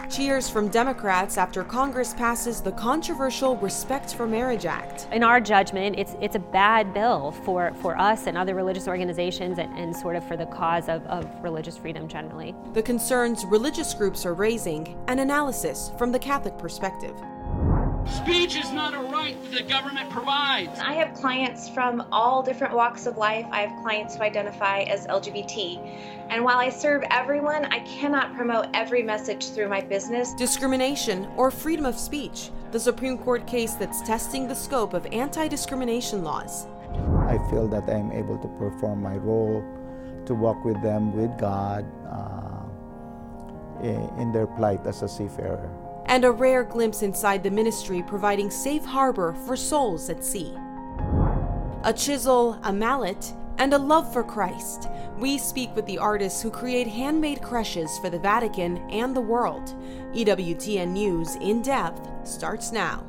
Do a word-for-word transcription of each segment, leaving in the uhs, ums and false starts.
Cheers from Democrats after Congress passes the controversial Respect for Marriage Act. In our judgment, it's it's a bad bill for, for us and other religious organizations and, and sort of for the cause of, of religious freedom generally. The concerns religious groups are raising, an analysis from the Catholic perspective. Speech is not a right that the government provides. I have clients from all different walks of life. I have clients who identify as L G B T. And while I serve everyone, I cannot promote every message through my business. Discrimination or freedom of speech, the Supreme Court case that's testing the scope of anti-discrimination laws. I feel that I am able to perform my role, to walk with them, with God, uh, in, in their plight as a seafarer. And a rare glimpse inside the ministry providing safe harbor for souls at sea. A chisel, a mallet, and a love for Christ. We speak with the artists who create handmade creches for the Vatican and the world. E W T N News In Depth starts now.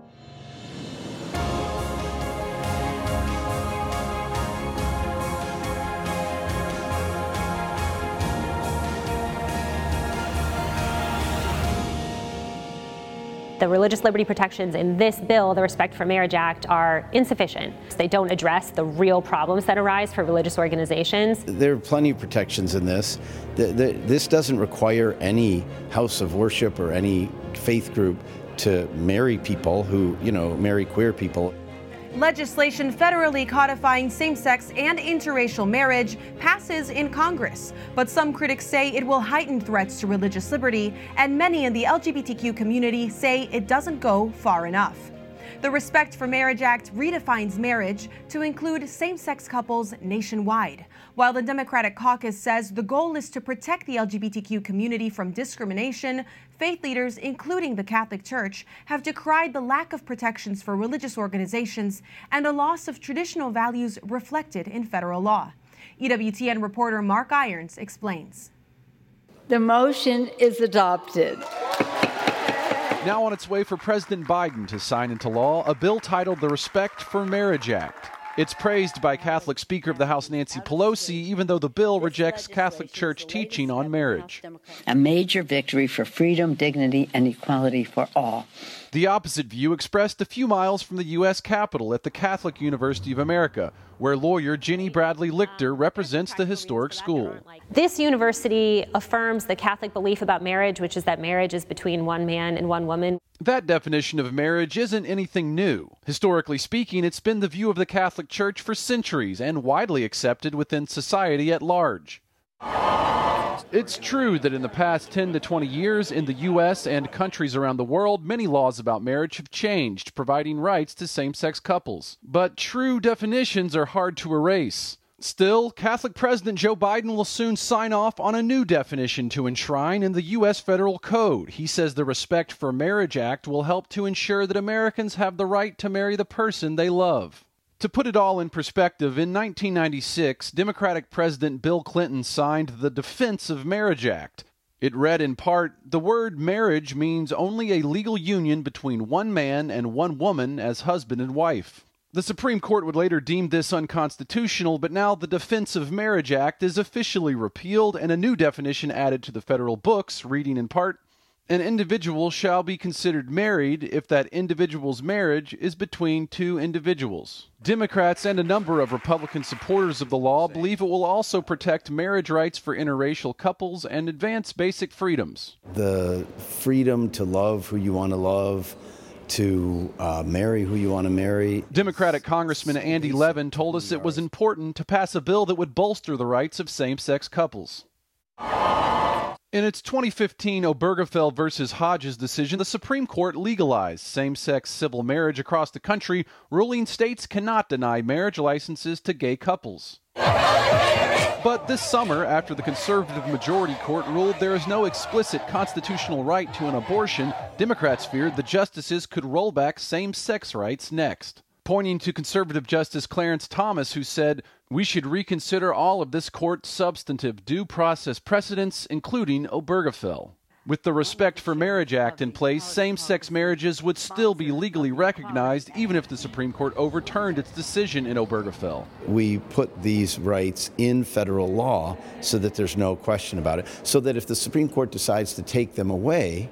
The religious liberty protections in this bill, the Respect for Marriage Act, are insufficient. They don't address the real problems that arise for religious organizations. There are plenty of protections in this. The, the, this doesn't require any house of worship or any faith group to marry people who, you know, marry queer people. Legislation federally codifying same-sex and interracial marriage passes in Congress, but some critics say it will heighten threats to religious liberty, and many in the L G B T Q community say it doesn't go far enough. The Respect for Marriage Act redefines marriage to include same-sex couples nationwide, while the Democratic caucus says the goal is to protect the L G B T Q community from discrimination. Faith leaders, including the Catholic Church, have decried the lack of protections for religious organizations and a loss of traditional values reflected in federal law. E W T N reporter Mark Irons explains. The motion is adopted. Now on its way for President Biden to sign into law a bill titled the Respect for Marriage Act. It's praised by Catholic Speaker of the House Nancy Pelosi, even though the bill rejects Catholic Church teaching on marriage. A major victory for freedom, dignity, and equality for all. The opposite view expressed a few miles from the U S Capitol at the Catholic University of America, where lawyer Ginny Bradley Lichter represents the historic school. This university affirms the Catholic belief about marriage, which is that marriage is between one man and one woman. That definition of marriage isn't anything new. Historically speaking, it's been the view of the Catholic Church for centuries and widely accepted within society at large. It's true that in the past ten to twenty years in the U S and countries around the world, many laws about marriage have changed, providing rights to same-sex couples. But true definitions are hard to erase. Still, Catholic President Joe Biden will soon sign off on a new definition to enshrine in the U S federal code. He says the Respect for Marriage Act will help to ensure that Americans have the right to marry the person they love. To put it all in perspective, in nineteen ninety-six, Democratic President Bill Clinton signed the Defense of Marriage Act. It read in part, "The word marriage means only a legal union between one man and one woman as husband and wife." The Supreme Court would later deem this unconstitutional, but now the Defense of Marriage Act is officially repealed and a new definition added to the federal books, reading in part, "An individual shall be considered married if that individual's marriage is between two individuals." Democrats and a number of Republican supporters of the law believe it will also protect marriage rights for interracial couples and advance basic freedoms. The freedom to love who you want to love, to uh, marry who you want to marry. Democratic Congressman Andy Levin told us it was important to pass a bill that would bolster the rights of same-sex couples. In its twenty fifteen Obergefell versus Hodges decision, the Supreme Court legalized same-sex civil marriage across the country, ruling states cannot deny marriage licenses to gay couples. But this summer, after the conservative majority court ruled there is no explicit constitutional right to an abortion, Democrats feared the justices could roll back same-sex rights next. Pointing to conservative Justice Clarence Thomas, who said, "We should reconsider all of this court's substantive due process precedents, including Obergefell." With the Respect for Marriage Act in place, same-sex marriages would still be legally recognized even if the Supreme Court overturned its decision in Obergefell. We put these rights in federal law so that there's no question about it, so that if the Supreme Court decides to take them away,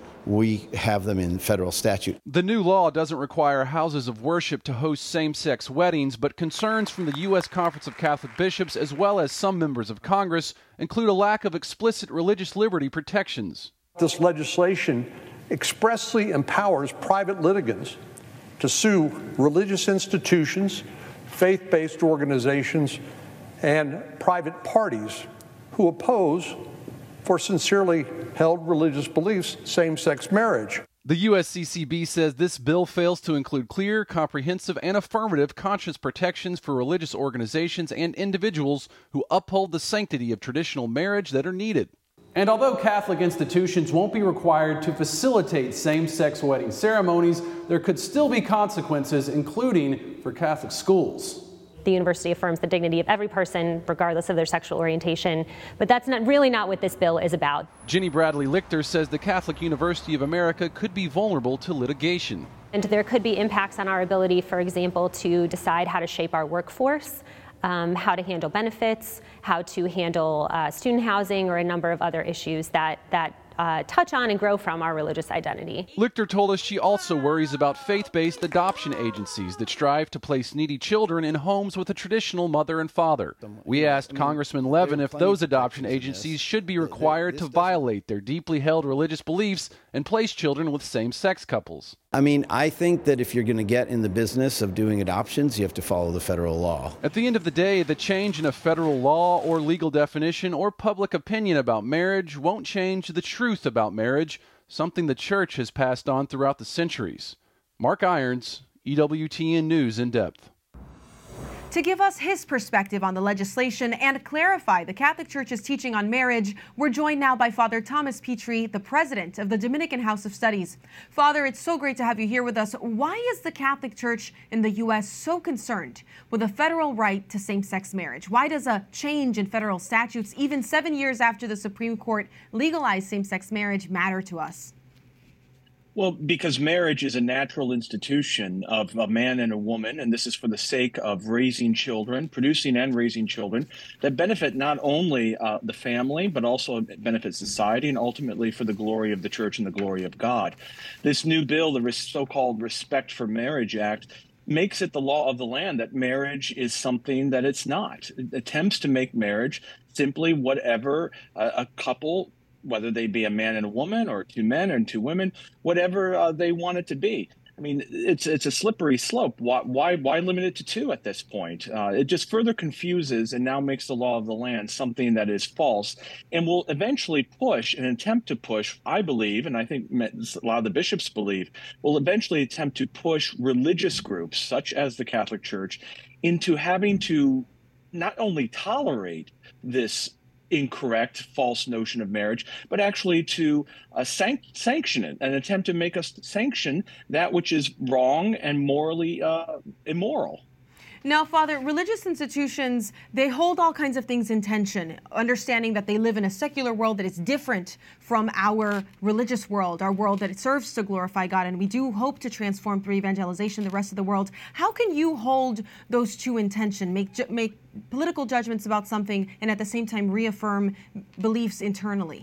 we have them in federal statute. The new law doesn't require houses of worship to host same-sex weddings, but concerns from the U S Conference of Catholic Bishops, as well as some members of Congress, include a lack of explicit religious liberty protections. This legislation expressly empowers private litigants to sue religious institutions, faith-based organizations, and private parties who oppose, for sincerely held religious beliefs, same-sex marriage. The U S C C B says this bill fails to include clear, comprehensive, and affirmative conscience protections for religious organizations and individuals who uphold the sanctity of traditional marriage that are needed. And although Catholic institutions won't be required to facilitate same-sex wedding ceremonies, there could still be consequences, including for Catholic schools. The university affirms the dignity of every person, regardless of their sexual orientation, but that's not really not what this bill is about. Jenny Bradley Lichter says the Catholic University of America could be vulnerable to litigation. And there could be impacts on our ability, for example, to decide how to shape our workforce, um, how to handle benefits, how to handle uh, student housing, or a number of other issues that, that Uh, touch on and grow from our religious identity. Lichter told us she also worries about faith-based adoption agencies that strive to place needy children in homes with a traditional mother and father. We asked Congressman Levin if those adoption agencies should be required to violate their deeply held religious beliefs and place children with same-sex couples. I mean, I think that if you're going to get in the business of doing adoptions, you have to follow the federal law. At the end of the day, the change in a federal law or legal definition or public opinion about marriage won't change the truth about marriage, something the church has passed on throughout the centuries. Mark Irons, E W T N News in Depth. To give us his perspective on the legislation and clarify the Catholic Church's teaching on marriage, we're joined now by Father Thomas Petri, the president of the Dominican House of Studies. Father, it's so great to have you here with us. Why is the Catholic Church in the U S so concerned with a federal right to same-sex marriage? Why does a change in federal statutes, even seven years after the Supreme Court legalized same-sex marriage, matter to us? Well, because marriage is a natural institution of a man and a woman, and this is for the sake of raising children, producing and raising children that benefit not only uh, the family, but also benefit society and ultimately for the glory of the church and the glory of God. This new bill, the so-called Respect for Marriage Act, makes it the law of the land that marriage is something that it's not. It attempts to make marriage simply whatever a, a couple, whether they be a man and a woman or two men and two women, whatever uh, they want it to be. I mean, it's it's a slippery slope. Why why, why limit it to two at this point? Uh, it just further confuses and now makes the law of the land something that is false and will eventually push and attempt to push, I believe, and I think a lot of the bishops believe, will eventually attempt to push religious groups such as the Catholic Church into having to not only tolerate this incorrect, false notion of marriage, but actually to uh, sanc- sanction it and attempt to make us sanction that which is wrong and morally uh, immoral. Now, Father, religious institutions, they hold all kinds of things in tension, understanding that they live in a secular world that is different from our religious world, our world that serves to glorify God, and we do hope to transform through evangelization the rest of the world. How can you hold those two in tension, make, ju- make political judgments about something, and at the same time reaffirm beliefs internally?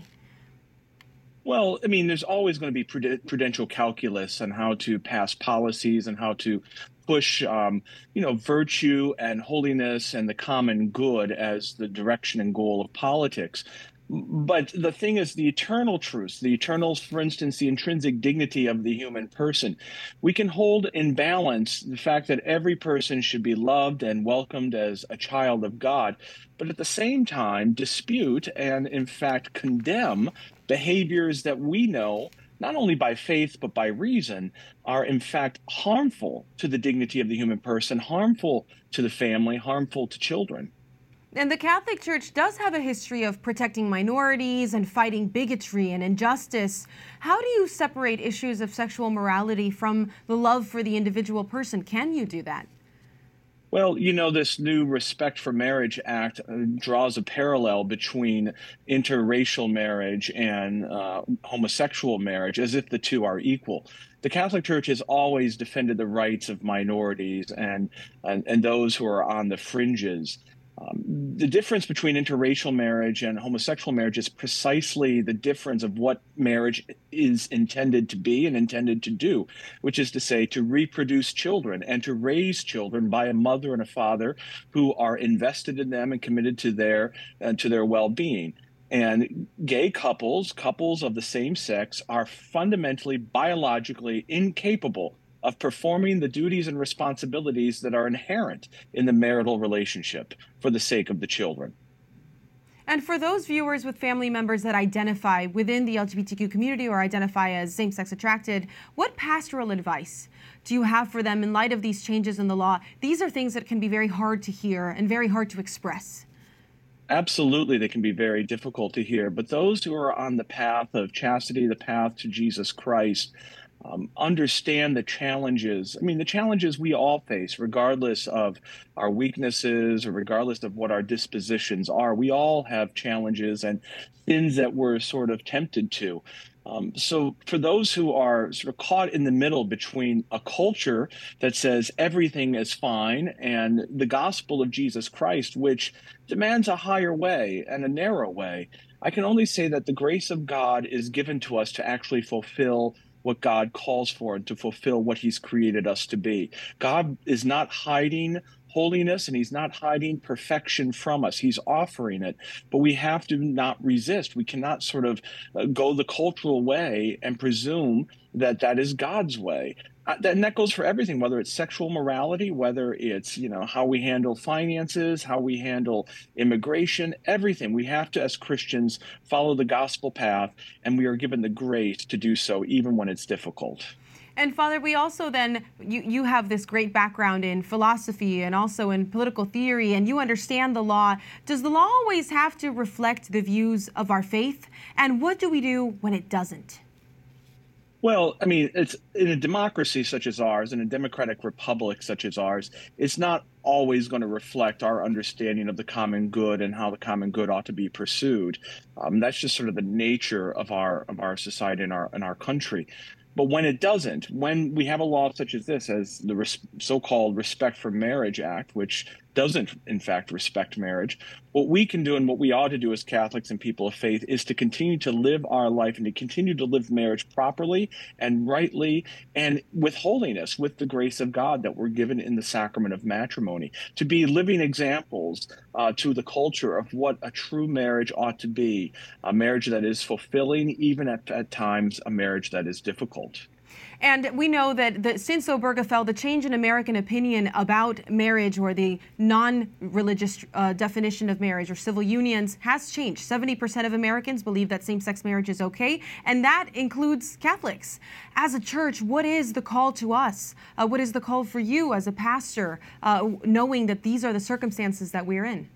Well, I mean, there's always going to be prudential calculus on how to pass policies and how to push, um, you know, virtue and holiness and the common good as the direction and goal of politics. But the thing is, the eternal truths, the eternal, for instance, the intrinsic dignity of the human person. We can hold in balance the fact that every person should be loved and welcomed as a child of God, but at the same time dispute and, in fact, condemn behaviors that we know, not only by faith, but by reason, are in fact harmful to the dignity of the human person, harmful to the family, harmful to children. And the Catholic Church does have a history of protecting minorities and fighting bigotry and injustice. How do you separate issues of sexual morality from the love for the individual person? Can you do that? Well, you know, this new Respect for Marriage Act uh, draws a parallel between interracial marriage and uh, homosexual marriage as if the two are equal. The Catholic Church has always defended the rights of minorities and, and, and those who are on the fringes. Um, the difference between interracial marriage and homosexual marriage is precisely the difference of what marriage is intended to be and intended to do, which is to say to reproduce children and to raise children by a mother and a father who are invested in them and committed to their uh, to their well-being. And gay couples, couples of the same sex, are fundamentally biologically incapable of performing the duties and responsibilities that are inherent in the marital relationship for the sake of the children. And for those viewers with family members that identify within the L G B T Q community or identify as same-sex attracted, what pastoral advice do you have for them in light of these changes in the law? These are things that can be very hard to hear and very hard to express. Absolutely, they can be very difficult to hear. But those who are on the path of chastity, the path to Jesus Christ, Um, understand the challenges. I mean, the challenges we all face, regardless of our weaknesses or regardless of what our dispositions are. We all have challenges and sins that we're sort of tempted to. Um, so for those who are sort of caught in the middle between a culture that says everything is fine and the gospel of Jesus Christ, which demands a higher way and a narrow way, I can only say that the grace of God is given to us to actually fulfill what God calls for and to fulfill what he's created us to be. God is not hiding holiness and he's not hiding perfection from us. He's offering it, but we have to not resist. We cannot sort of uh, go the cultural way and presume that that is God's way. Uh, and that goes for everything, whether it's sexual morality, whether it's, you know, how we handle finances, how we handle immigration, everything. We have to, as Christians, follow the gospel path, and we are given the grace to do so, even when it's difficult. And Father, we also then, you, you have this great background in philosophy and also in political theory, and you understand the law. Does the law always have to reflect the views of our faith? And what do we do when it doesn't? Well, I mean, it's in a democracy such as ours, in a democratic republic such as ours, it's not always going to reflect our understanding of the common good and how the common good ought to be pursued. Um, that's just sort of the nature of our of our society and our and our country. But when it doesn't, when we have a law such as this, as the res- so-called Respect for Marriage Act, which doesn't, in fact, respect marriage, what we can do and what we ought to do as Catholics and people of faith is to continue to live our life and to continue to live marriage properly and rightly and with holiness, with the grace of God that we're given in the sacrament of matrimony, to be living examples uh, to the culture of what a true marriage ought to be, a marriage that is fulfilling, even at, at times a marriage that is difficult. And we know that the, since Obergefell, the change in American opinion about marriage or the non-religious uh, definition of marriage or civil unions has changed. seventy percent of Americans believe that same-sex marriage is okay, and that includes Catholics. As a church, what is the call to us? Uh, what is the call for you as a pastor, uh, knowing that these are the circumstances that we're in?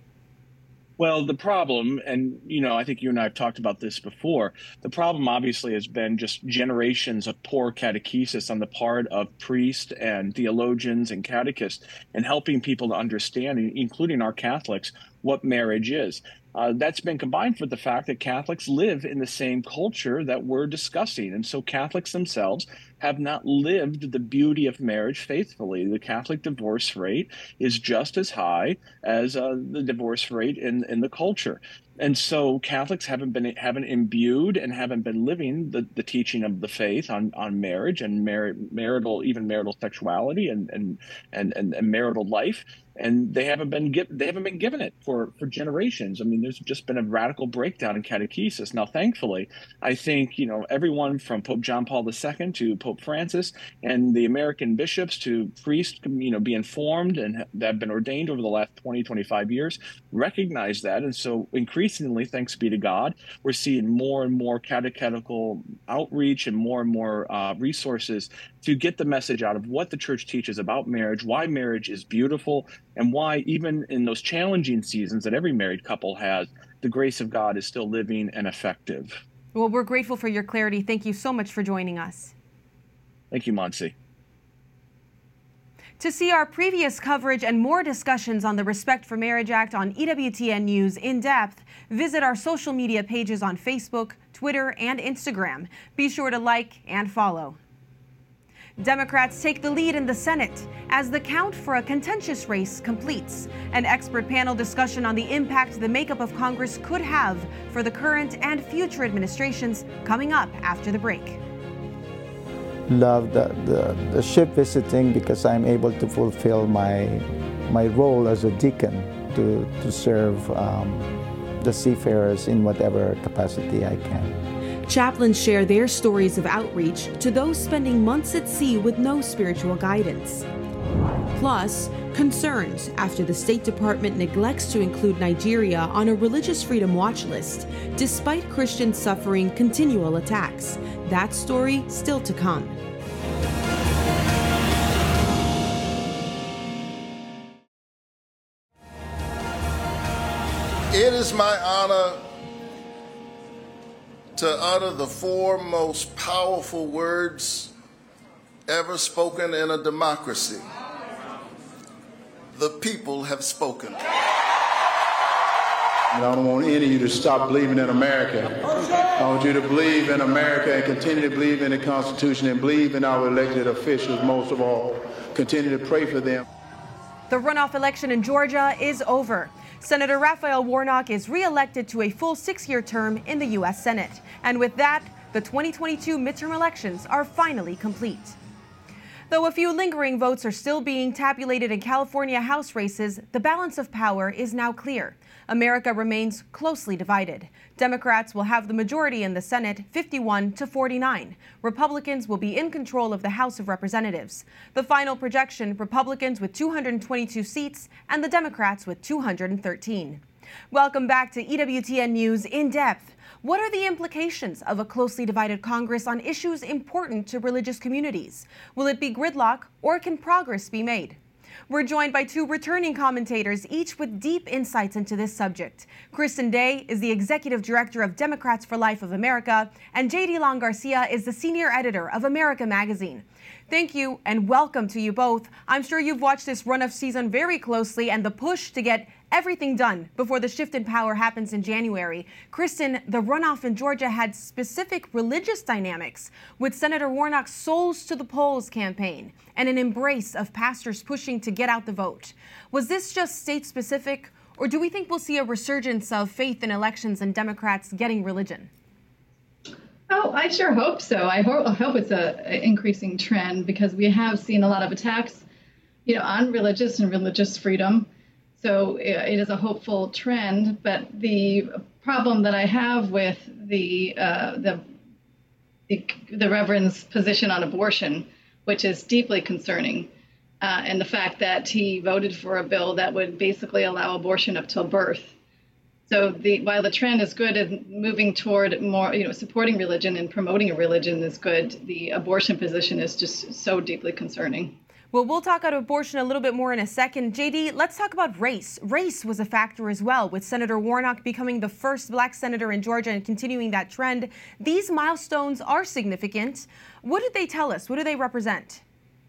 Well, the problem, and, you know, I think you and I have talked about this before, the problem obviously has been just generations of poor catechesis on the part of priests and theologians and catechists and helping people to understand, including our Catholics, what marriage is. Uh, that's been combined with the fact that Catholics live in the same culture that we're discussing. And so Catholics themselves have not lived the beauty of marriage faithfully. The Catholic divorce rate is just as high as uh, the divorce rate in, in the culture. And so Catholics haven't been haven't imbued and haven't been living the, the teaching of the faith on, on marriage and mar- marital, even marital sexuality and and, and, and and marital life. And they haven't been give, they haven't been given it for, for generations. I mean, there's just been a radical breakdown in catechesis. Now, thankfully, I think, you know, everyone from Pope John Paul the Second to Pope Francis and the American bishops to priests, you know, be informed and that have been ordained over the last twenty, twenty-five years, recognize that. And so increasingly, thanks be to God, we're seeing more and more catechetical outreach and more and more uh, resources to get the message out of what the church teaches about marriage, why marriage is beautiful, and why even in those challenging seasons that every married couple has, the grace of God is still living and effective. Well, we're grateful for your clarity. Thank you so much for joining us. Thank you, Monsi. To see our previous coverage and more discussions on the Respect for Marriage Act on E W T N News in depth, visit our social media pages on Facebook, Twitter, and Instagram. Be sure to like and follow. Democrats take the lead in the Senate as the count for a contentious race completes. An expert panel discussion on the impact the makeup of Congress could have for the current and future administrations coming up after the break. Love the, the, the ship visiting because I'm able to fulfill my, my role as a deacon to, to serve um, the seafarers in whatever capacity I can. Chaplains share their stories of outreach to those spending months at sea with no spiritual guidance. Plus, concerns after the State Department neglects to include Nigeria on a religious freedom watch list, despite Christians suffering continual attacks. That story still to come. It is my honor to utter the four most powerful words ever spoken in a democracy. The people have spoken. I don't want any of you to stop believing in America. I want you to believe in America and continue to believe in the Constitution and believe in our elected officials most of all. Continue to pray for them. The runoff election in Georgia is over. Senator Raphael Warnock is re-elected to a full six-year term in the U S Senate. And with that, the twenty twenty-two midterm elections are finally complete. Though a few lingering votes are still being tabulated in California House races, the balance of power is now clear. America remains closely divided. Democrats will have the majority in the Senate, fifty-one to forty-nine. Republicans will be in control of the House of Representatives. The final projection, Republicans with two hundred twenty-two seats and the Democrats with two hundred thirteen. Welcome back to E W T N News in depth. What are the implications of a closely divided Congress on issues important to religious communities? Will it be gridlock or can progress be made? We're joined by two returning commentators, each with deep insights into this subject. Kristen Day is the Executive Director of Democrats for Life of America, and J D Long Garcia is the Senior Editor of America Magazine. Thank you and welcome to you both. I'm sure you've watched this runoff season very closely and the push to get everything done before the shift in power happens in January. Kristen, the runoff in Georgia had specific religious dynamics with Senator Warnock's Souls to the Polls campaign and an embrace of pastors pushing to get out the vote. Was this just state specific, or do we think we'll see a resurgence of faith in elections and Democrats getting religion? Oh, I sure hope so. I hope, I hope it's a, a increasing trend because we have seen a lot of attacks, you know, on religious and religious freedom. So it is a hopeful trend. But the problem that I have with the uh, the, the the Reverend's position on abortion, which is deeply concerning, uh, and the fact that he voted for a bill that would basically allow abortion up till birth. So the, while the trend is good and moving toward more, you know, supporting religion and promoting a religion is good, the abortion position is just so deeply concerning. Well, we'll talk about abortion a little bit more in a second. J D, let's talk about race. Race was a factor as well, with Senator Warnock becoming the first black senator in Georgia and continuing that trend. These milestones are significant. What did they tell us? What do they represent?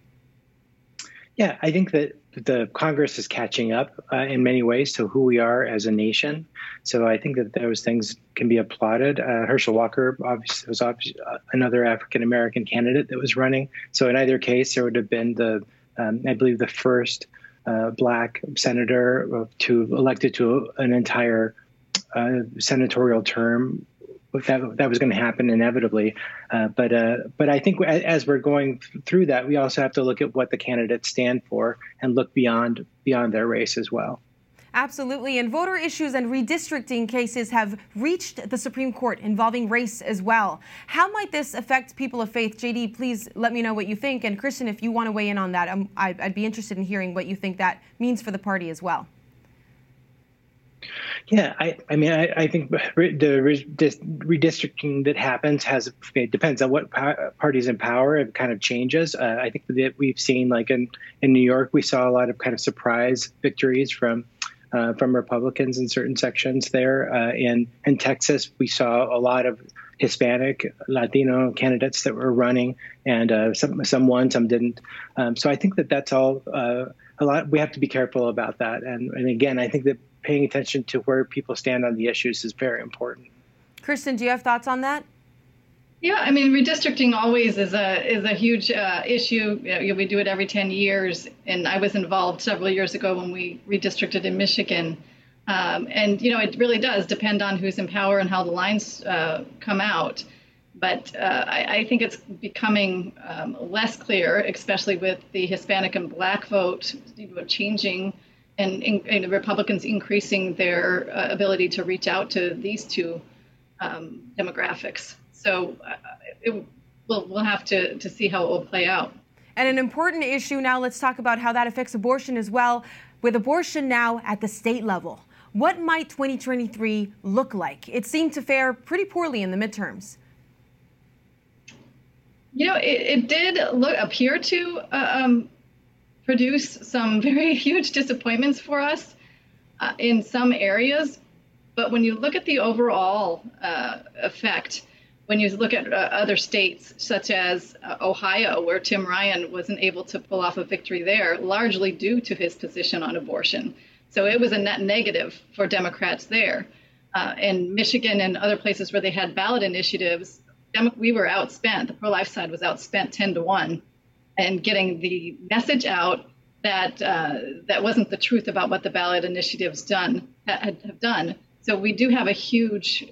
Yeah, I think that the Congress is catching up uh, in many ways to who we are as a nation. So I think that those things can be applauded. Uh, Herschel Walker obviously was obviously another African-American candidate that was running. So in either case, there would have been the, um, I believe, the first uh, black senator to elected to an entire uh, senatorial term. That, that was going to happen inevitably. Uh, but uh, but I think as we're going through that, we also have to look at what the candidates stand for and look beyond beyond their race as well. Absolutely. And voter issues and redistricting cases have reached the Supreme Court involving race as well. How might this affect people of faith? J D, please let me know what you think. And Kristen, if you want to weigh in on that, I'm, I'd be interested in hearing what you think that means for the party as well. Yeah, I, I mean, I, I think the redistricting that happens has it depends on what party's in power. It kind of changes. Uh, I think that we've seen, like in, in New York, we saw a lot of kind of surprise victories from uh, from Republicans in certain sections there. Uh, in, in Texas, we saw a lot of Hispanic, Latino candidates that were running, and uh, some, some won, some didn't. Um, so I think that that's all uh, a lot. We have to be careful about that. And, and again, I think that paying attention to where people stand on the issues is very important. Kristen, do you have thoughts on that? Yeah, I mean, redistricting always is a is a huge uh, issue. You know, we do it every ten years, and I was involved several years ago when we redistricted in Michigan. Um, and, you know, it really does depend on who's in power and how the lines uh, come out. But uh, I, I think it's becoming um, less clear, especially with the Hispanic and Black vote changing and, and the Republicans increasing their uh, ability to reach out to these two um, demographics. So uh, it, we'll, we'll have to, to see how it will play out. And an important issue now, let's talk about how that affects abortion as well. With abortion now at the state level, what might twenty twenty-three look like? It seemed to fare pretty poorly in the midterms. You know, it, it did look appear to uh, um, produce some very huge disappointments for us uh, in some areas. But when you look at the overall uh, effect, when you look at uh, other states, such as uh, Ohio, where Tim Ryan wasn't able to pull off a victory there, largely due to his position on abortion. So it was a net negative for Democrats there. Uh, in Michigan and other places where they had ballot initiatives, Dem- we were outspent. The pro-life side was outspent ten to one, and getting the message out that uh, that wasn't the truth about what the ballot initiatives done had, have done. So we do have a huge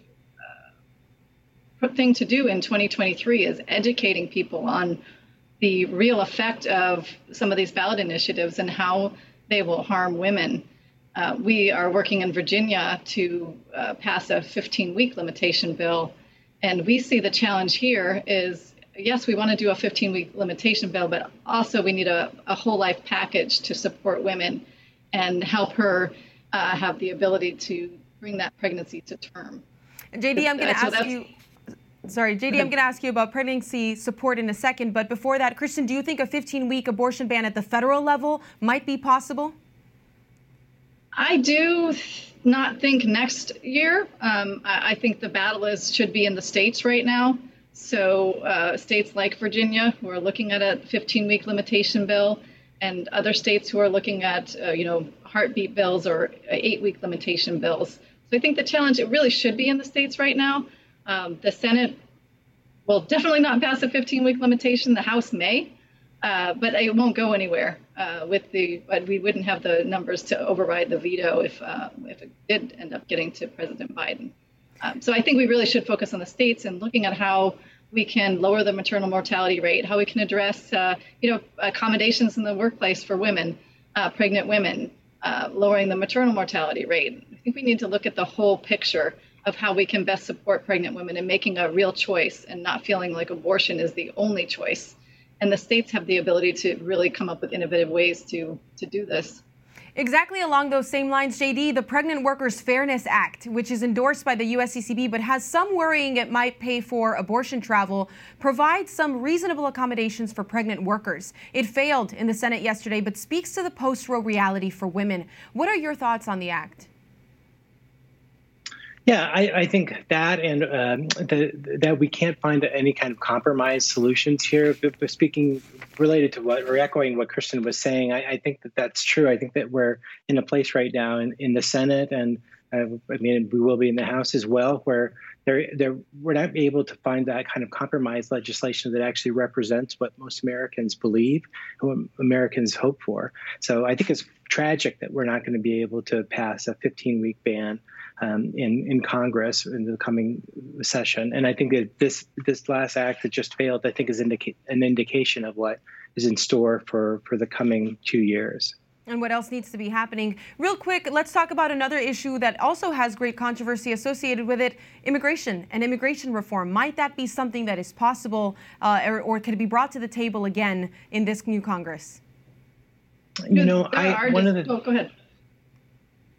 thing to do in twenty twenty-three is educating people on the real effect of some of these ballot initiatives and how they will harm women. Uh, we are working in Virginia to uh, pass a fifteen-week limitation bill, and we see the challenge here is, yes, we want to do a fifteen-week limitation bill, but also we need a, a whole life package to support women and help her uh, have the ability to bring that pregnancy to term. J D, I'm going to so ask you... Sorry, J D, I'm going to ask you about pregnancy support in a second. But before that, Kristen, do you think a fifteen-week abortion ban at the federal level might be possible? I do not think next year. Um, I, I think the battle is should be in the states right now. So uh, states like Virginia, who are looking at a fifteen-week limitation bill, and other states who are looking at, uh, you know, heartbeat bills or eight-week limitation bills. So I think the challenge, it really should be in the states right now. Um, the Senate will definitely not pass a fifteen-week limitation. The House may, uh, but it won't go anywhere. Uh, with the, but we wouldn't have the numbers to override the veto if uh, if it did end up getting to President Biden. Um, so I think we really should focus on the states and looking at how we can lower the maternal mortality rate, how we can address, uh, you know, accommodations in the workplace for women, uh, pregnant women, uh, lowering the maternal mortality rate. I think we need to look at the whole picture of how we can best support pregnant women in making a real choice and not feeling like abortion is the only choice. And the states have the ability to really come up with innovative ways to, to do this. Exactly along those same lines, J D, the Pregnant Workers Fairness Act, which is endorsed by the U S C C B but has some worrying it might pay for abortion travel, provides some reasonable accommodations for pregnant workers. It failed in the Senate yesterday but speaks to the post-Roe reality for women. What are your thoughts on the act? Yeah, I, I think that and um, the, that we can't find any kind of compromise solutions here. But, but speaking related to what, or echoing what Kristen was saying, I, I think that that's true. I think that we're in a place right now in, in the Senate, and uh, I mean, we will be in the House as well, where they're, they're, we're not able to find that kind of compromise legislation that actually represents what most Americans believe and what Americans hope for. So I think it's tragic that we're not going to be able to pass a fifteen-week ban Um, in, in Congress in the coming session. And I think that this this last act that just failed, I think, is indica- an indication of what is in store for, for the coming two years. And what else needs to be happening. Real quick, let's talk about another issue that also has great controversy associated with it, immigration and immigration reform. Might that be something that is possible uh, or, or could it be brought to the table again in this new Congress? You know, I one of the... Oh, go ahead.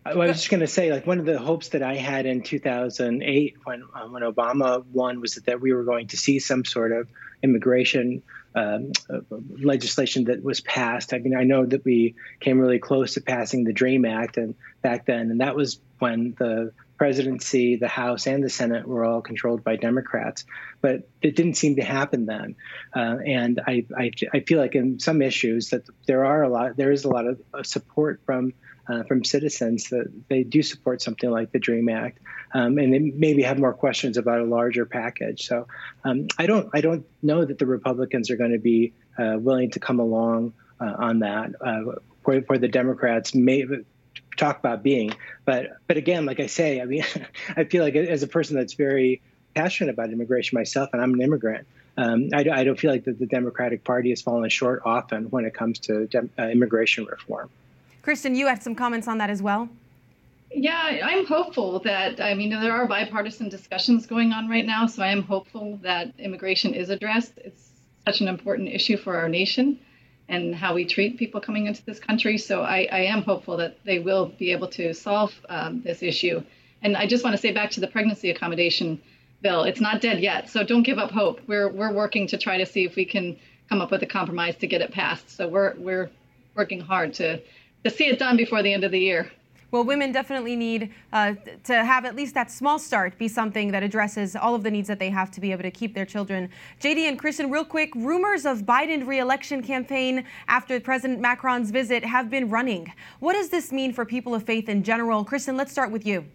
I was just going to say, like, one of the hopes that I had in two thousand eight when uh, when Obama won was that, that we were going to see some sort of immigration um, uh, legislation that was passed. I mean, I know that we came really close to passing the DREAM Act and back then, and that was when the presidency, the House, and the Senate were all controlled by Democrats. But it didn't seem to happen then. Uh, and I, I I feel like in some issues that there are a lot, there is a lot of support from Uh, from citizens that they do support something like the DREAM Act, um, and they maybe have more questions about a larger package. So um, I don't I don't know that the Republicans are going to be uh, willing to come along uh, on that, uh, where, where the Democrats may talk about being. But but again, like I say, I mean, I feel like as a person that's very passionate about immigration myself, and I'm an immigrant, um, I, I don't feel like that the Democratic Party has fallen short often when it comes to dem- uh, immigration reform. Kristen, you had some comments on that as well. Yeah, I'm hopeful that, I mean, there are bipartisan discussions going on right now, so I am hopeful that immigration is addressed. It's such an important issue for our nation and how we treat people coming into this country. So I, I am hopeful that they will be able to solve um, this issue. And I just want to say back to the pregnancy accommodation bill, it's not dead yet, so don't give up hope. We're we're working to try to see if we can come up with a compromise to get it passed. So we're we're working hard to to see it done before the end of the year. Well, women definitely need uh, to have at least that small start be something that addresses all of the needs that they have to be able to keep their children. J D and Kristen, real quick, rumors of Biden re-election campaign after President Macron's visit have been running. What does this mean for people of faith in general? Kristen, let's start with you.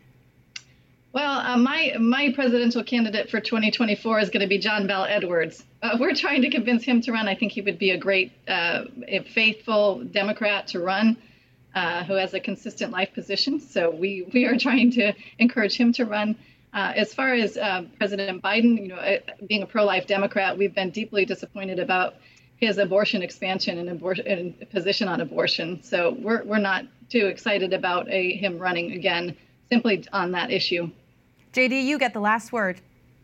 Well, uh, my my presidential candidate for twenty twenty-four is going to be John Bel Edwards. Uh, we're trying to convince him to run. I think he would be a great, uh, a faithful Democrat to run, uh, who has a consistent life position. So we we are trying to encourage him to run. Uh, as far as uh, President Biden, you know, uh, being a pro-life Democrat, we've been deeply disappointed about his abortion expansion and abortion and position on abortion. So we're we're not too excited about a him running again, simply on that issue. J D, you get the last word.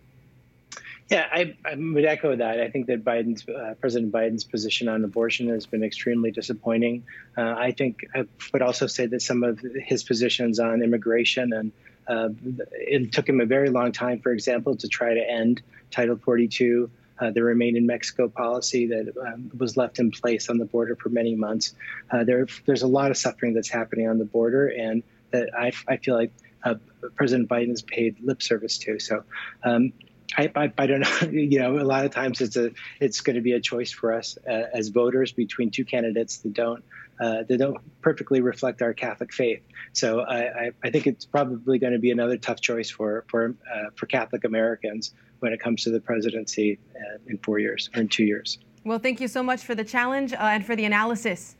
Yeah, I, I would echo that. I think that Biden's uh, President Biden's position on abortion has been extremely disappointing. Uh, I think I would also say that some of his positions on immigration, and uh, it took him a very long time, for example, to try to end Title forty-two, uh, the Remain in Mexico policy that um, was left in place on the border for many months. Uh, there, there's a lot of suffering that's happening on the border, and that I, I feel like uh, President Biden has paid lip service to. So. Um, I, I, I don't know. You know, a lot of times it's a it's going to be a choice for us uh, as voters between two candidates that don't uh, that don't perfectly reflect our Catholic faith. So I, I, I think it's probably going to be another tough choice for for uh, for Catholic Americans when it comes to the presidency uh, in four years or in two years. Well, thank you so much for the challenge uh, and for the analysis.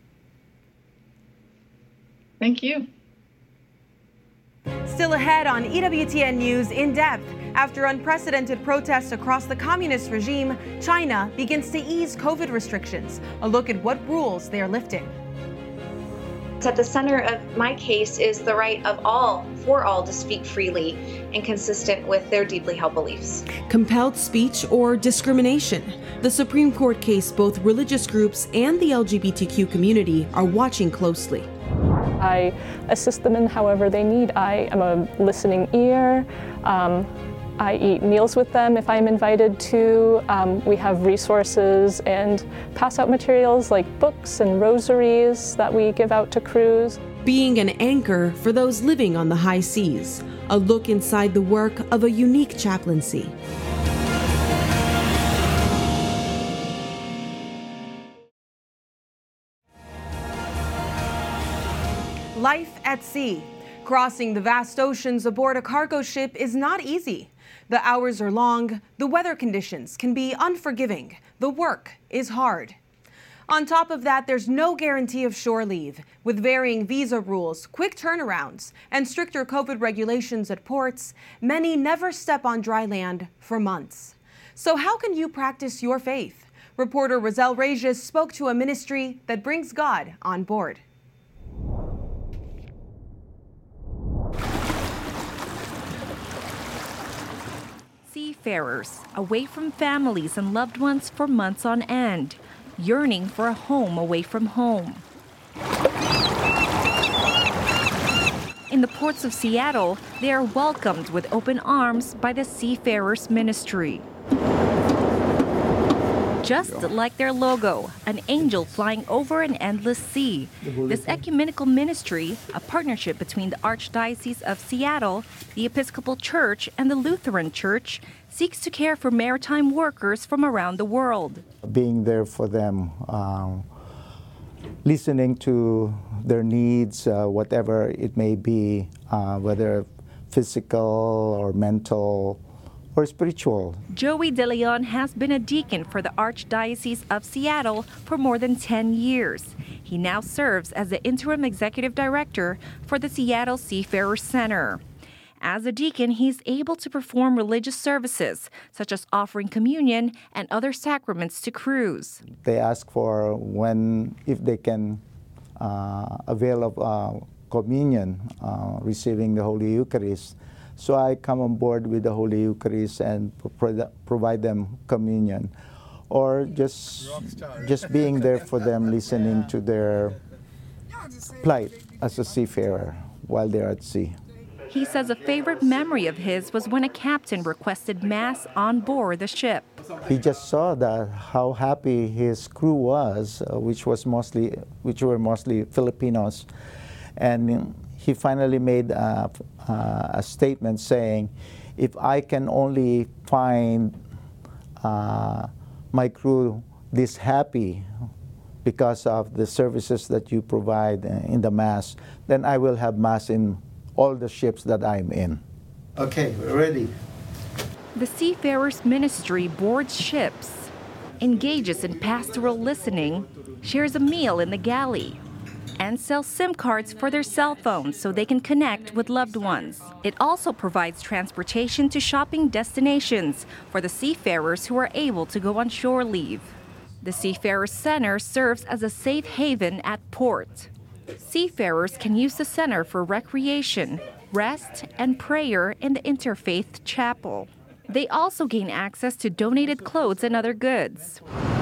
Thank you. Still ahead on E W T N News In Depth. After unprecedented protests across the communist regime, China begins to ease COVID restrictions. A look at what rules they are lifting. At the center of my case is the right of all, for all, to speak freely and consistent with their deeply held beliefs. Compelled speech or discrimination. The Supreme Court case both religious groups and the L G B T Q community are watching closely. I assist them in however they need. I am a listening ear. Um, I eat meals with them if I'm invited to. Um, we have resources and pass out materials like books and rosaries that we give out to crews. Being an anchor for those living on the high seas. A look inside the work of a unique chaplaincy. Life at sea. Crossing the vast oceans aboard a cargo ship is not easy. The hours are long, the weather conditions can be unforgiving, the work is hard. On top of that, there's no guarantee of shore leave. With varying visa rules, quick turnarounds, and stricter COVID regulations at ports, many never step on dry land for months. So how can you practice your faith? Reporter Roselle Regis spoke to a ministry that brings God on board. Seafarers, away from families and loved ones for months on end, yearning for a home away from home. In the ports of Seattle, they are welcomed with open arms by the Seafarers Ministry. Just like their logo, an angel flying over an endless sea. This ecumenical ministry, a partnership between the Archdiocese of Seattle, the Episcopal Church, and the Lutheran Church, seeks to care for maritime workers from around the world. Being there for them, um, listening to their needs, uh, whatever it may be, uh, whether physical or mental or spiritual. Joey De Leon has been a deacon for the Archdiocese of Seattle for more than ten years. He now serves as the interim executive director for the Seattle Seafarers Center. As a deacon, he's able to perform religious services, such as offering communion and other sacraments to crews. They ask for when, if they can uh, avail of uh, communion, uh, receiving the Holy Eucharist. So I come on board with the Holy Eucharist and pro provide them communion, or just just being there for them, listening to their plight as a seafarer while they're at sea. He says a favorite memory of his was when a captain requested Mass on board the ship. He just saw that how happy his crew was, uh, which was mostly, which were mostly Filipinos, and he finally made a, a statement saying, "If I can only find uh, my crew this happy because of the services that you provide in the Mass, then I will have Mass in all the ships that I'm in." Okay, we're ready. The Seafarers Ministry boards ships, engages in pastoral listening, shares a meal in the galley, and sells SIM cards for their cell phones so they can connect with loved ones. It also provides transportation to shopping destinations for the seafarers who are able to go on shore leave. The Seafarers Center serves as a safe haven at port. Seafarers can use the center for recreation, rest, and prayer in the Interfaith Chapel. They also gain access to donated clothes and other goods.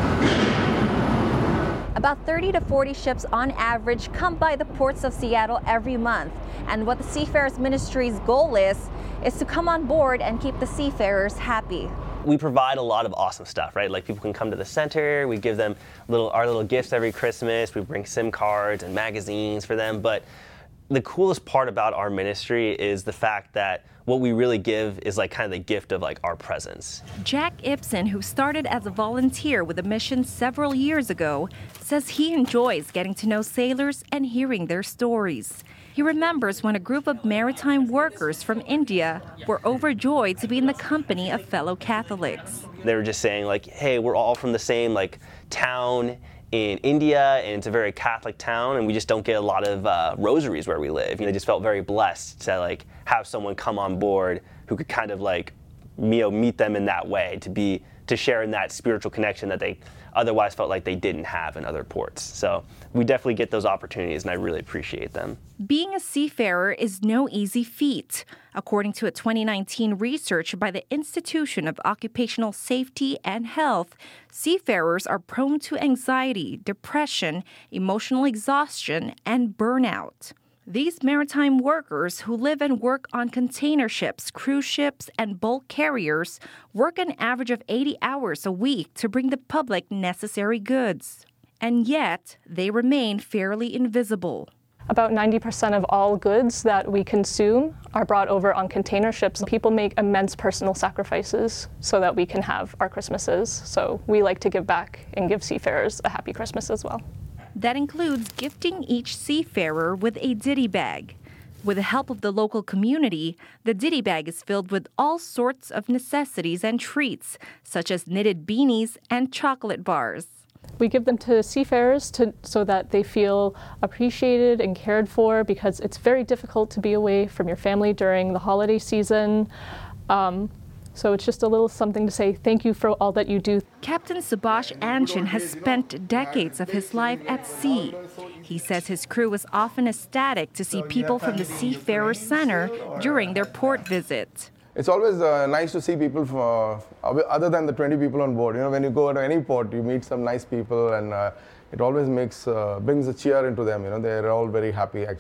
About thirty to forty ships on average come by the ports of Seattle every month. And what the Seafarers Ministry's goal is, is to come on board and keep the seafarers happy. We provide a lot of awesome stuff, right? Like people can come to the center, we give them little our little gifts every Christmas, we bring SIM cards and magazines for them. But the coolest part about our ministry is the fact that what we really give is like kind of the gift of like our presence. Jack Ibsen, who started as a volunteer with a mission several years ago, says he enjoys getting to know sailors and hearing their stories. He remembers when a group of maritime workers from India were overjoyed to be in the company of fellow Catholics. They were just saying like, hey, we're all from the same like town in India, and it's a very Catholic town, and we just don't get a lot of uh, rosaries where we live. You know, they just felt very blessed to like have someone come on board who could kind of like, you know, meet them in that way, to be to share in that spiritual connection that they otherwise felt like they didn't have in other ports. So we definitely get those opportunities, and I really appreciate them. Being a seafarer is no easy feat. According to a twenty nineteen research by the Institution of Occupational Safety and Health, seafarers are prone to anxiety, depression, emotional exhaustion, and burnout. These maritime workers who live and work on container ships, cruise ships, and bulk carriers work an average of eighty hours a week to bring the public necessary goods. And yet, they remain fairly invisible. About ninety percent of all goods that we consume are brought over on container ships. People make immense personal sacrifices so that we can have our Christmases. So we like to give back and give seafarers a happy Christmas as well. That includes gifting each seafarer with a ditty bag. With the help of the local community, the ditty bag is filled with all sorts of necessities and treats, such as knitted beanies and chocolate bars. We give them to seafarers to, so that they feel appreciated and cared for, because it's very difficult to be away from your family during the holiday season. Um, So it's just a little something to say thank you for all that you do. Captain Subhash Anshin has spent decades of his life at sea. He says his crew was often ecstatic to see people from the Seafarers Center during their port visit. It's always uh, nice to see people from, uh, other than the twenty people on board. You know, when you go to any port, you meet some nice people, and uh, it always makes uh, brings a cheer into them. You know, they're all very happy actually.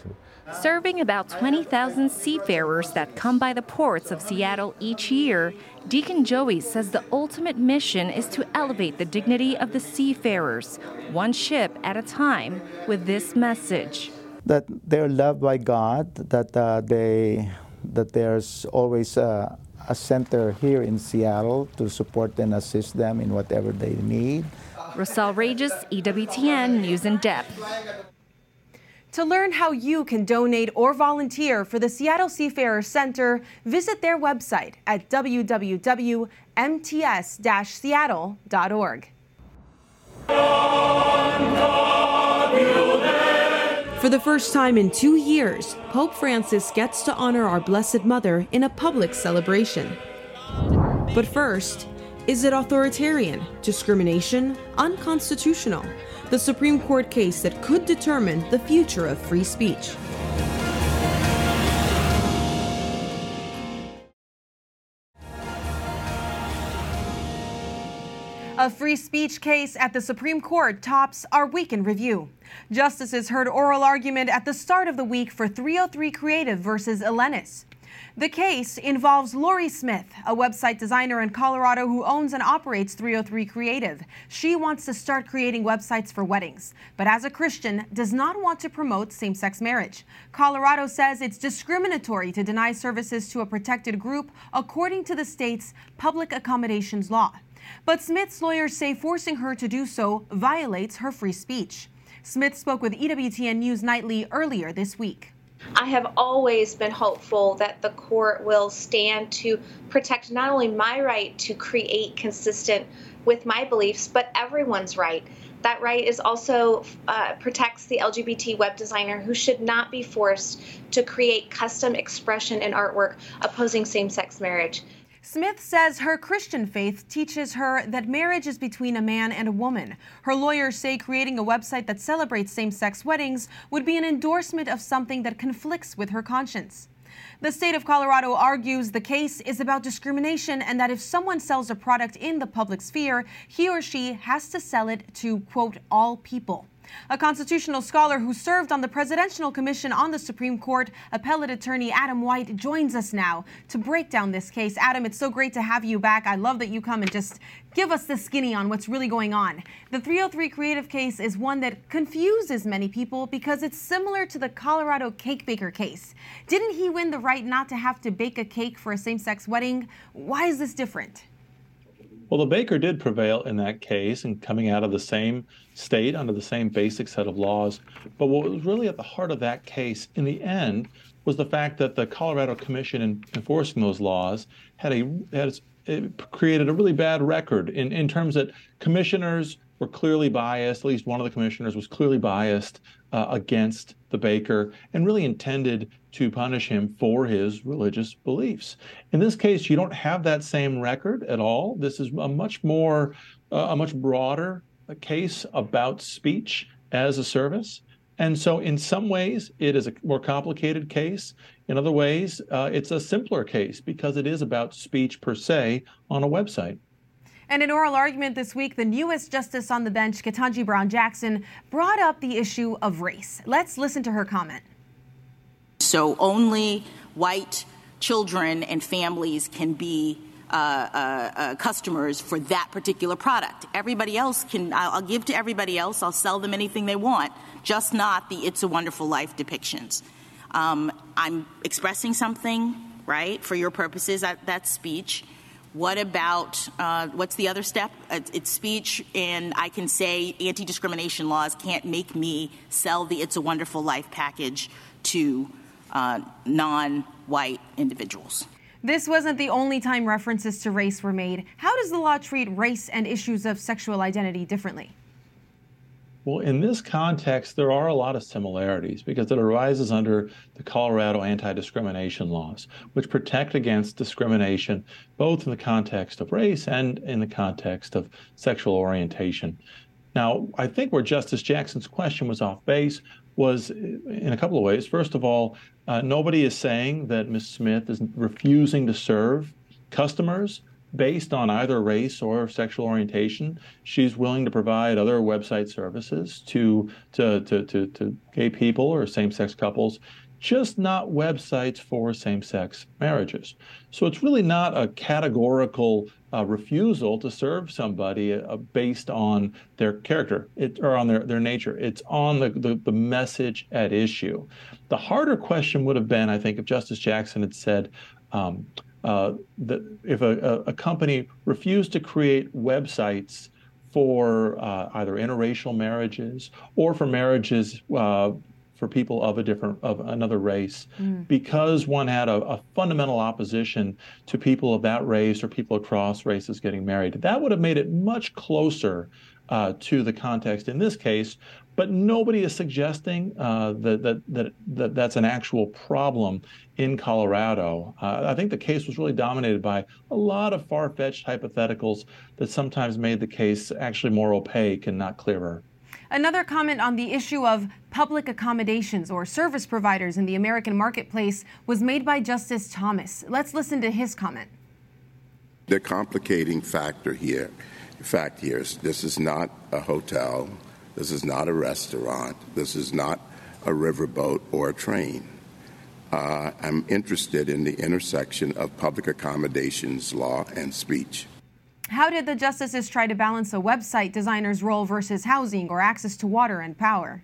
Serving about twenty thousand seafarers that come by the ports of Seattle each year, Deacon Joey says the ultimate mission is to elevate the dignity of the seafarers, one ship at a time, with this message. That they're loved by God, that uh, they that there's always a, a center here in Seattle to support and assist them in whatever they need. Rosal Regis, E W T N News in Depth. To learn how you can donate or volunteer for the Seattle Seafarers Center, visit their website at w w w dot m t s dash seattle dot org. For the first time in two years, Pope Francis gets to honor our Blessed Mother in a public celebration. But first, is it authoritarian, discrimination, unconstitutional? The Supreme Court case that could determine the future of free speech. A free speech case at the Supreme Court tops our Week in Review. Justices heard oral argument at the start of the week for three oh three Creative versus Elenis. The case involves Lori Smith, a website designer in Colorado who owns and operates three oh three Creative. She wants to start creating websites for weddings, but as a Christian, does not want to promote same-sex marriage. Colorado says it's discriminatory to deny services to a protected group according to the state's public accommodations law. But Smith's lawyers say forcing her to do so violates her free speech. Smith spoke with E W T N News Nightly earlier this week. I have always been hopeful that the court will stand to protect not only my right to create consistent with my beliefs, but everyone's right. That right is also uh, protects the L G B T web designer who should not be forced to create custom expression and artwork opposing same-sex marriage. Smith says her Christian faith teaches her that marriage is between a man and a woman. Her lawyers say creating a website that celebrates same-sex weddings would be an endorsement of something that conflicts with her conscience. The state of Colorado argues the case is about discrimination and that if someone sells a product in the public sphere, he or she has to sell it to, quote, all people. A constitutional scholar who served on the Presidential Commission on the Supreme Court, appellate attorney Adam White, joins us now to break down this case. Adam, it's so great to have you back. I love that you come and just give us the skinny on what's really going on. The three oh three Creative case is one that confuses many people because it's similar to the Colorado cake baker case. Didn't he win the right not to have to bake a cake for a same-sex wedding? Why is this different? Well, the baker did prevail in that case and coming out of the same state under the same basic set of laws. But what was really at the heart of that case in the end was the fact that the Colorado Commission in enforcing those laws had a had it created a really bad record in, in terms that commissioners were clearly biased. At least one of the commissioners was clearly biased uh, against the baker and really intended to punish him for his religious beliefs. In this case, you don't have that same record at all. This is a much more, uh, a much broader case about speech as a service. And so in some ways, it is a more complicated case. In other ways, uh, it's a simpler case because it is about speech per se on a website. And in oral argument this week, the newest justice on the bench, Ketanji Brown Jackson, brought up the issue of race. Let's listen to her comment. So only white children and families can be uh, uh, uh, customers for that particular product. Everybody else can, I'll, I'll give to everybody else, I'll sell them anything they want, just not the It's a Wonderful Life depictions. Um, I'm expressing something, right, for your purposes, that, that's speech. What about, uh, what's the other step? It's, it's speech, and I can say anti-discrimination laws can't make me sell the It's a Wonderful Life package to uh, non-white individuals. This wasn't the only time references to race were made. How does the law treat race and issues of sexual identity differently? Well, in this context, there are a lot of similarities because it arises under the Colorado anti-discrimination laws, which protect against discrimination, both in the context of race and in the context of sexual orientation. Now, I think where Justice Jackson's question was off base was in a couple of ways. First of all, uh, nobody is saying that Miz Smith is refusing to serve customers based on either race or sexual orientation. She's willing to provide other website services to to to to, to gay people or same-sex couples just not websites for same-sex marriages. So it's really not a categorical uh, refusal to serve somebody uh, based on their character it, or on their, their nature. It's on the, the, the message at issue. The harder question would have been, I think, if Justice Jackson had said um, uh, that if a, a, a company refused to create websites for uh, either interracial marriages or for marriages uh, for people of a different, of another race, mm. because one had a, a fundamental opposition to people of that race or people across races getting married. That would have made it much closer uh, to the context in this case, but nobody is suggesting uh, that, that, that, that that's an actual problem in Colorado. Uh, I think the case was really dominated by a lot of far-fetched hypotheticals that sometimes made the case actually more opaque and not clearer. Another comment on the issue of public accommodations or service providers in the American marketplace was made by Justice Thomas. Let's listen to his comment. The complicating factor here, fact here is this is not a hotel, this is not a restaurant, this is not a riverboat or a train. Uh, I'm interested in the intersection of public accommodations law and speech. How did the justices try to balance a website designer's role versus housing or access to water and power?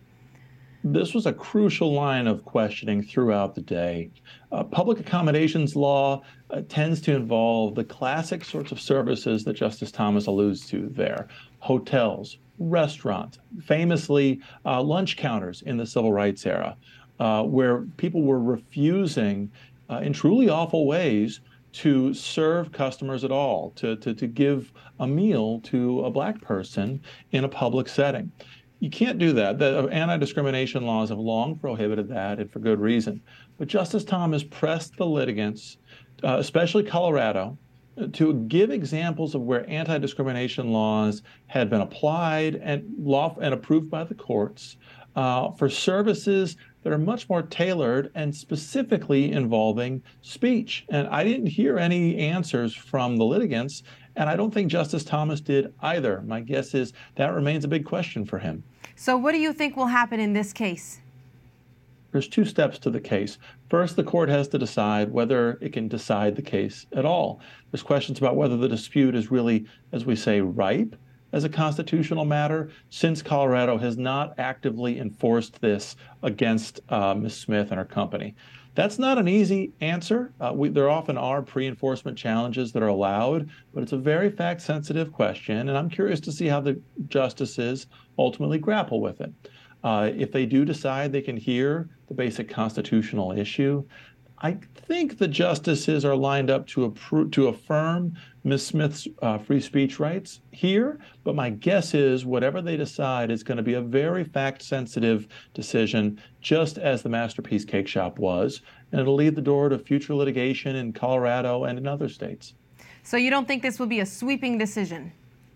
This was a crucial line of questioning throughout the day. Uh, public accommodations law uh, tends to involve the classic sorts of services that Justice Thomas alludes to there. Hotels, restaurants, famously uh, lunch counters in the civil rights era, uh, where people were refusing uh, in truly awful ways to serve customers at all, to, to, to give a meal to a black person in a public setting. You can't do that. The anti-discrimination laws have long prohibited that, and for good reason. But Justice Thomas pressed the litigants, uh, especially Colorado, to give examples of where anti-discrimination laws had been applied and law and approved by the courts uh, for services that are much more tailored and specifically involving speech. And I didn't hear any answers from the litigants, and I don't think Justice Thomas did either. My guess is that remains a big question for him. So what do you think will happen in this case? There's two steps to the case. First, the court has to decide whether it can decide the case at all. There's questions about whether the dispute is really, as we say, ripe as a constitutional matter, since Colorado has not actively enforced this against uh, Miz Smith and her company. That's not an easy answer. Uh, we, there often are pre-enforcement challenges that are allowed, but it's a very fact-sensitive question, and I'm curious to see how the justices ultimately grapple with it. Uh, if they do decide they can hear the basic constitutional issue, I think the justices are lined up to, appro- to affirm Miz Smith's uh, free speech rights here, but my guess is whatever they decide is going to be a very fact-sensitive decision, just as the Masterpiece Cake Shop was, and it'll lead the door to future litigation in Colorado and in other states. So you don't think this will be a sweeping decision?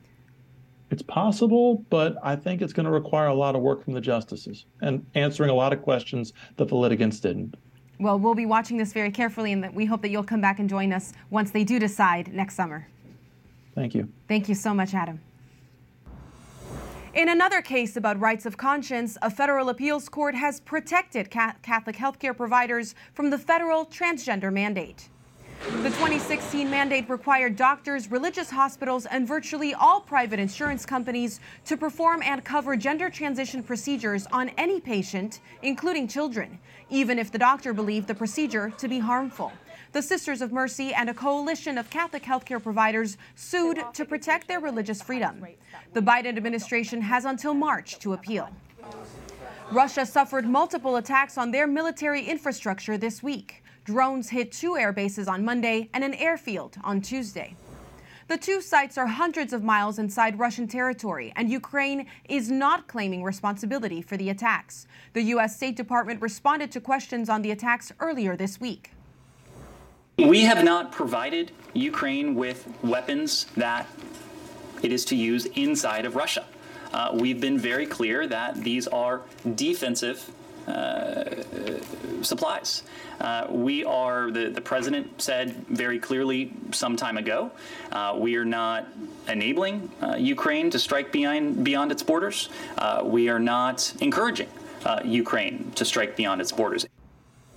It's possible, but I think it's going to require a lot of work from the justices and answering a lot of questions that the litigants didn't. Well, we'll be watching this very carefully, and we hope that you'll come back and join us once they do decide next summer. Thank you. Thank you so much, Adam. In another case about rights of conscience, a federal appeals court has protected Catholic healthcare providers from the federal transgender mandate. The twenty sixteen mandate required doctors, religious hospitals, and virtually all private insurance companies to perform and cover gender transition procedures on any patient, including children, even if the doctor believed the procedure to be harmful. The Sisters of Mercy and a coalition of Catholic healthcare providers sued to protect their religious freedom. The Biden administration has until March to appeal. Russia suffered multiple attacks on their military infrastructure this week. Drones hit two air bases on Monday and an airfield on Tuesday. The two sites are hundreds of miles inside Russian territory, and Ukraine is not claiming responsibility for the attacks. The U S State Department responded to questions on the attacks earlier this week. We have not provided Ukraine with weapons that it is to use inside of Russia. Uh, we've been very clear that these are defensive uh, supplies. Uh, we are, the, the president said very clearly some time ago, uh, we are not enabling uh, Ukraine to strike beyond, beyond its borders. Uh, we are not encouraging uh, Ukraine to strike beyond its borders.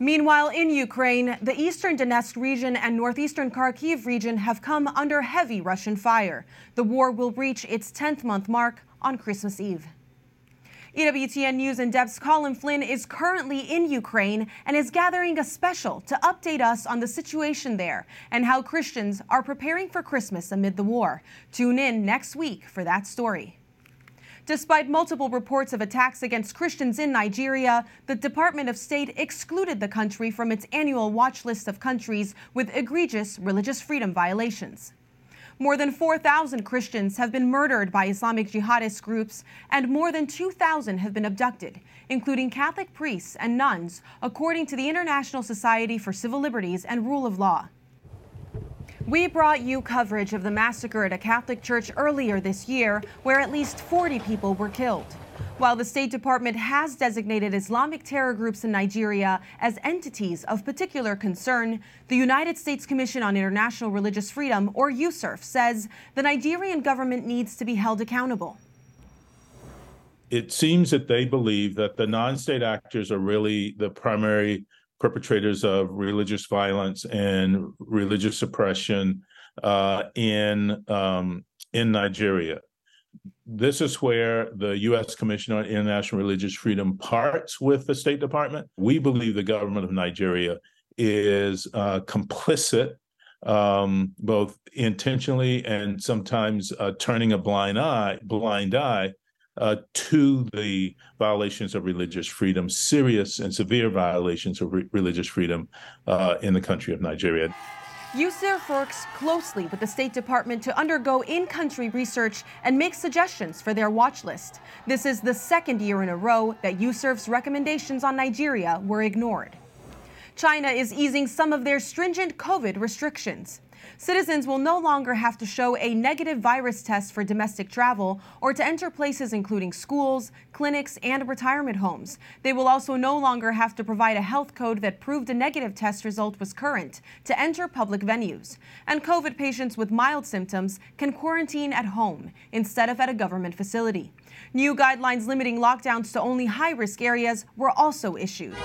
Meanwhile, in Ukraine, the eastern Donetsk region and northeastern Kharkiv region have come under heavy Russian fire. The war will reach its tenth month mark on Christmas Eve. E W T N News in Depth's Colin Flynn is currently in Ukraine and is gathering a special to update us on the situation there and how Christians are preparing for Christmas amid the war. Tune in next week for that story. Despite multiple reports of attacks against Christians in Nigeria, the Department of State excluded the country from its annual watch list of countries with egregious religious freedom violations. More than four thousand Christians have been murdered by Islamic jihadist groups, and more than two thousand have been abducted, including Catholic priests and nuns, according to the International Society for Civil Liberties and Rule of Law. We brought you coverage of the massacre at a Catholic church earlier this year, where at least forty people were killed. While the State Department has designated Islamic terror groups in Nigeria as entities of particular concern, the United States Commission on International Religious Freedom, or U S C I F, says the Nigerian government needs to be held accountable. It seems that they believe that the non-state actors are really the primary perpetrators of religious violence and religious suppression uh, in um, in Nigeria. This is where the U S Commission on International Religious Freedom parts with the State Department. We believe the government of Nigeria is uh, complicit, um, both intentionally and sometimes uh, turning a blind eye, blind eye Uh, to the violations of religious freedom, serious and severe violations of re- religious freedom uh, in the country of Nigeria. U S C I F works closely with the State Department to undergo in-country research and make suggestions for their watch list. This is the second year in a row that U S C I F's recommendations on Nigeria were ignored. China is easing some of their stringent COVID restrictions. Citizens will no longer have to show a negative virus test for domestic travel or to enter places including schools, clinics, and retirement homes. They will also no longer have to provide a health code that proved a negative test result was current to enter public venues. And COVID patients with mild symptoms can quarantine at home instead of at a government facility. New guidelines limiting lockdowns to only high-risk areas were also issued.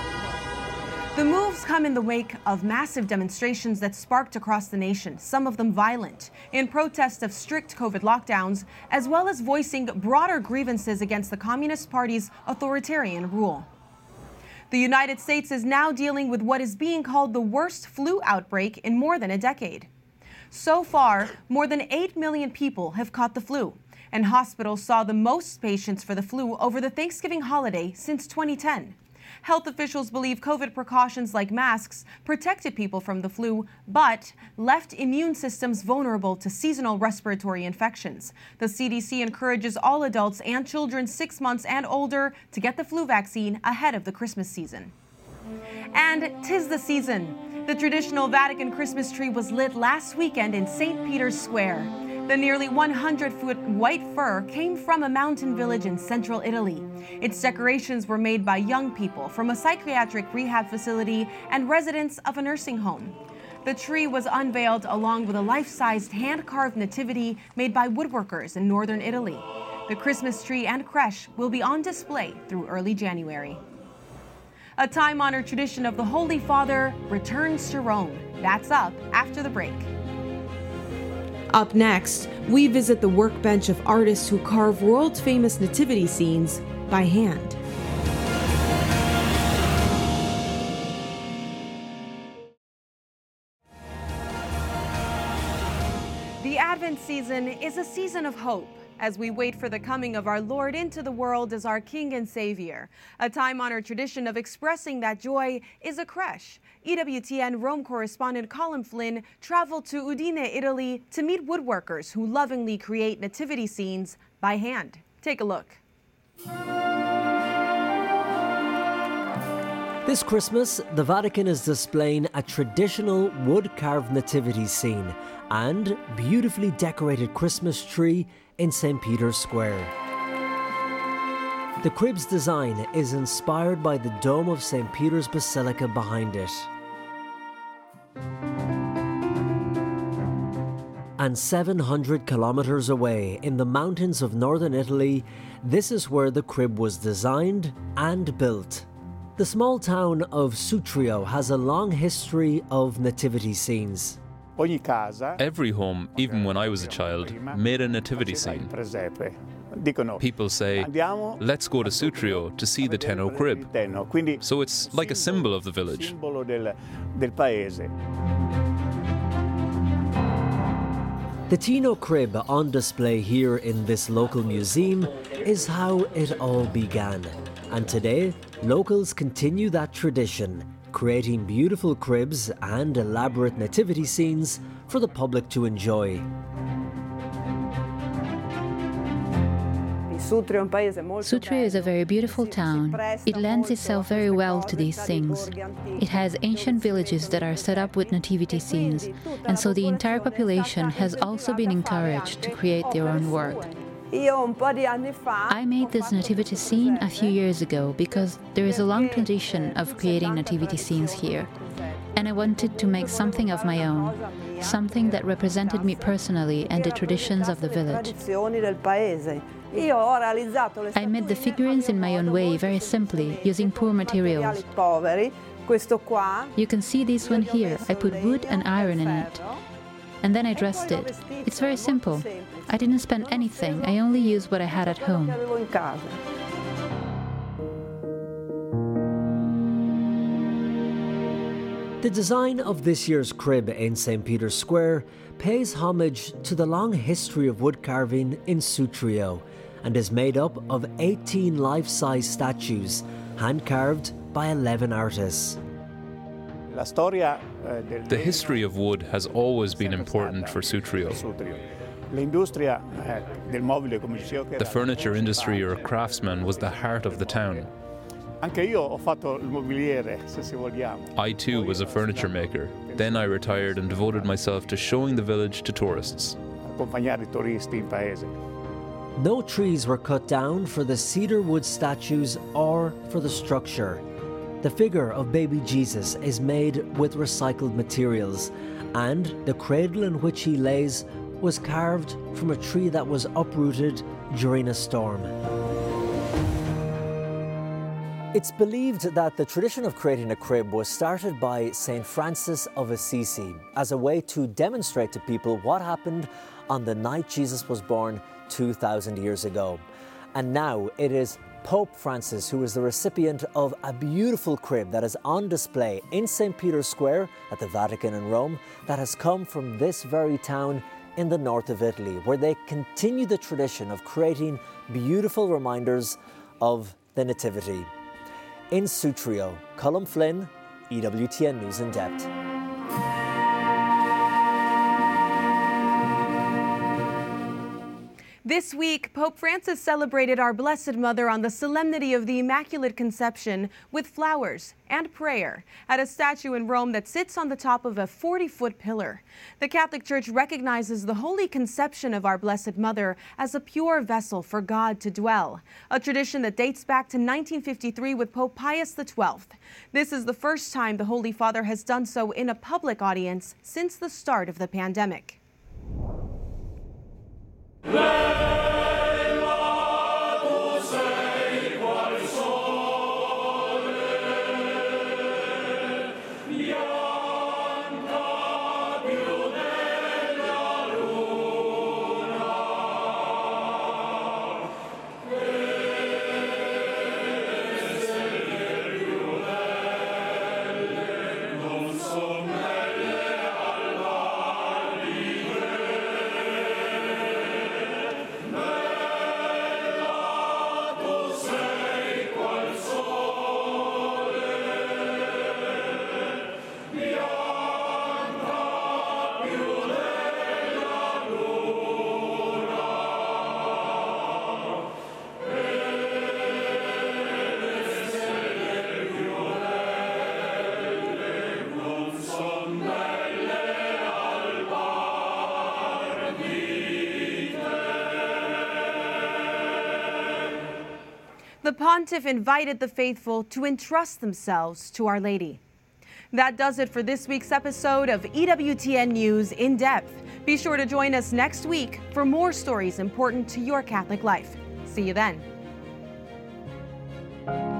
The moves come in the wake of massive demonstrations that sparked across the nation, some of them violent, in protest of strict COVID lockdowns, as well as voicing broader grievances against the Communist Party's authoritarian rule. The United States is now dealing with what is being called the worst flu outbreak in more than a decade. So far, more than eight million people have caught the flu, and hospitals saw the most patients for the flu over the Thanksgiving holiday since twenty ten. Health officials believe COVID precautions like masks protected people from the flu, but left immune systems vulnerable to seasonal respiratory infections. The C D C encourages all adults and children six months and older to get the flu vaccine ahead of the Christmas season. And 'tis the season. The traditional Vatican Christmas tree was lit last weekend in Saint Peter's Square. The nearly one hundred foot white fir came from a mountain village in central Italy. Its decorations were made by young people from a psychiatric rehab facility and residents of a nursing home. The tree was unveiled along with a life-sized hand-carved nativity made by woodworkers in northern Italy. The Christmas tree and creche will be on display through early January. A time-honored tradition of the Holy Father returns to Rome. That's up after the break. Up next, we visit the workbench of artists who carve world-famous nativity scenes by hand. The Advent season is a season of hope as we wait for the coming of our Lord into the world as our King and Savior. A time-honored tradition of expressing that joy is a creche. E W T N Rome correspondent Colin Flynn traveled to Udine, Italy to meet woodworkers who lovingly create nativity scenes by hand. Take a look. This Christmas, the Vatican is displaying a traditional wood-carved nativity scene and beautifully decorated Christmas tree in Saint Peter's Square. The crib's design is inspired by the dome of Saint Peter's Basilica behind it. And seven hundred kilometers away in the mountains of northern Italy, this is where the crib was designed and built. The small town of Sutrio has a long history of nativity scenes. Every home, even when I was a child, made a nativity scene. People say, let's go to Sutrio to see the Tenno crib. So it's like a symbol of the village. The Tenno crib on display here in this local museum is how it all began. And today, locals continue that tradition, creating beautiful cribs and elaborate nativity scenes for the public to enjoy. Sutrio is a very beautiful town. It lends itself very well to these things. It has ancient villages that are set up with nativity scenes, and so the entire population has also been encouraged to create their own work. I made this nativity scene a few years ago because there is a long tradition of creating nativity scenes here, and I wanted to make something of my own, something that represented me personally and the traditions of the village. I made the figurines in my own way, very simply, using poor materials. You can see this one here. I put wood and iron in it. And then I dressed it. It's very simple. I didn't spend anything. I only used what I had at home. The design of this year's crib in Saint Peter's Square pays homage to the long history of wood carving in Sutrio and is made up of eighteen life-size statues, hand-carved by eleven artists. The history of wood has always been important for Sutrio. The furniture industry or craftsman was the heart of the town. I too was a furniture maker. Then I retired and devoted myself to showing the village to tourists. No trees were cut down for the cedar wood statues or for the structure. The figure of baby Jesus is made with recycled materials, and the cradle in which he lays was carved from a tree that was uprooted during a storm. It's believed that the tradition of creating a crib was started by Saint Francis of Assisi as a way to demonstrate to people what happened on the night Jesus was born two thousand years ago. And now it is Pope Francis who is the recipient of a beautiful crib that is on display in Saint Peter's Square at the Vatican in Rome that has come from this very town in the north of Italy, where they continue the tradition of creating beautiful reminders of the Nativity. In Sutrio, Colm Flynn, E W T N News in Depth. This week, Pope Francis celebrated Our Blessed Mother on the Solemnity of the Immaculate Conception with flowers and prayer at a statue in Rome that sits on the top of a forty-foot pillar. The Catholic Church recognizes the Holy Conception of Our Blessed Mother as a pure vessel for God to dwell, a tradition that dates back to nineteen fifty-three with Pope Pius the twelfth. This is the first time the Holy Father has done so in a public audience since the start of the pandemic. The Pontiff invited the faithful to entrust themselves to Our Lady. That does it for this week's episode of E W T N News in Depth. Be sure to join us next week for more stories important to your Catholic life. See you then.